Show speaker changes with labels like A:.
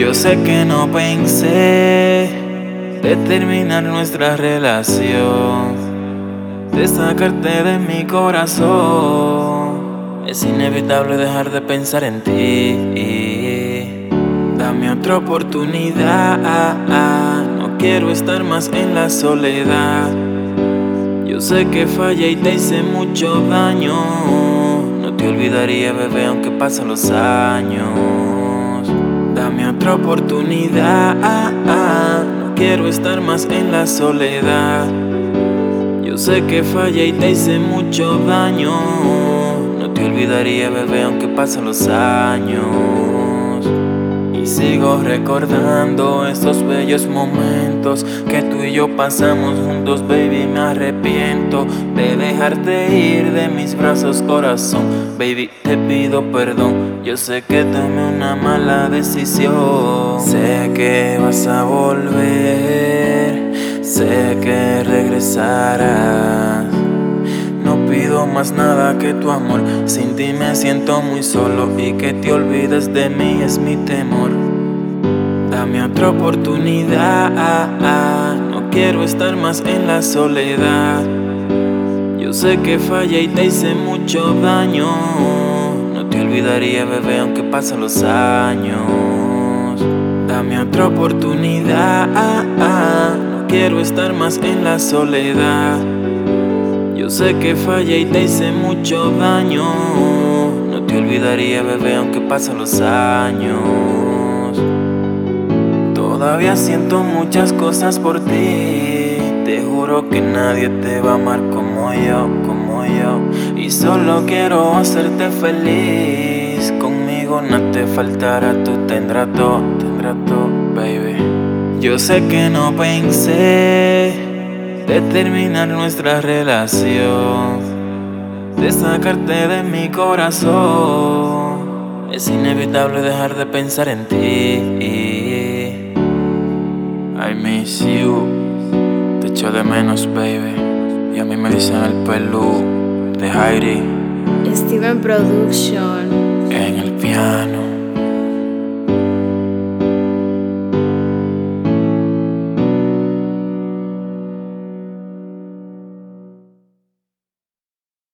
A: Yo sé que no pensé de terminar nuestra relación, de sacarte de mi corazón. Es inevitable dejar de pensar en ti. Dame otra oportunidad, no quiero estar más en la soledad. Yo sé que fallé y te hice mucho daño. No te olvidaría, bebé, aunque pasen los años. Dame otra oportunidad, no quiero estar más en la soledad. Yo sé que fallé y te hice mucho daño. No te olvidaría, bebé, aunque pasen los años. Y sigo recordando estos bellos momentos que tú y yo pasamos juntos, baby. Me arrepiento de dejarte ir de mis brazos, corazón. Baby, te pido perdón, yo sé que tomé una mala decisión. Sé que vas a volver, sé que regresarás. No pido más nada que tu amor. Sin ti me siento muy solo y que te olvides de mí es mi temor. Dame otra oportunidad, no quiero estar más en la soledad. Yo sé que fallé y te hice mucho daño. No te olvidaría, bebé, aunque pasen los años. Dame otra oportunidad, no quiero estar más en la soledad. Yo sé que fallé y te hice mucho daño. No te olvidaría, bebé, aunque pasen los años. Todavía siento muchas cosas por ti. Te juro que nadie te va a amar como yo, como yo. Y solo quiero hacerte feliz. Conmigo no te faltará, tú tendrás todo, baby. Yo sé que no pensé de terminar nuestra relación, de sacarte de mi corazón. Es inevitable dejar de pensar en ti. I miss you, te echo de menos, baby. Y a mí me dicen el pelú de Heidi
B: Steven Production
A: en el piano.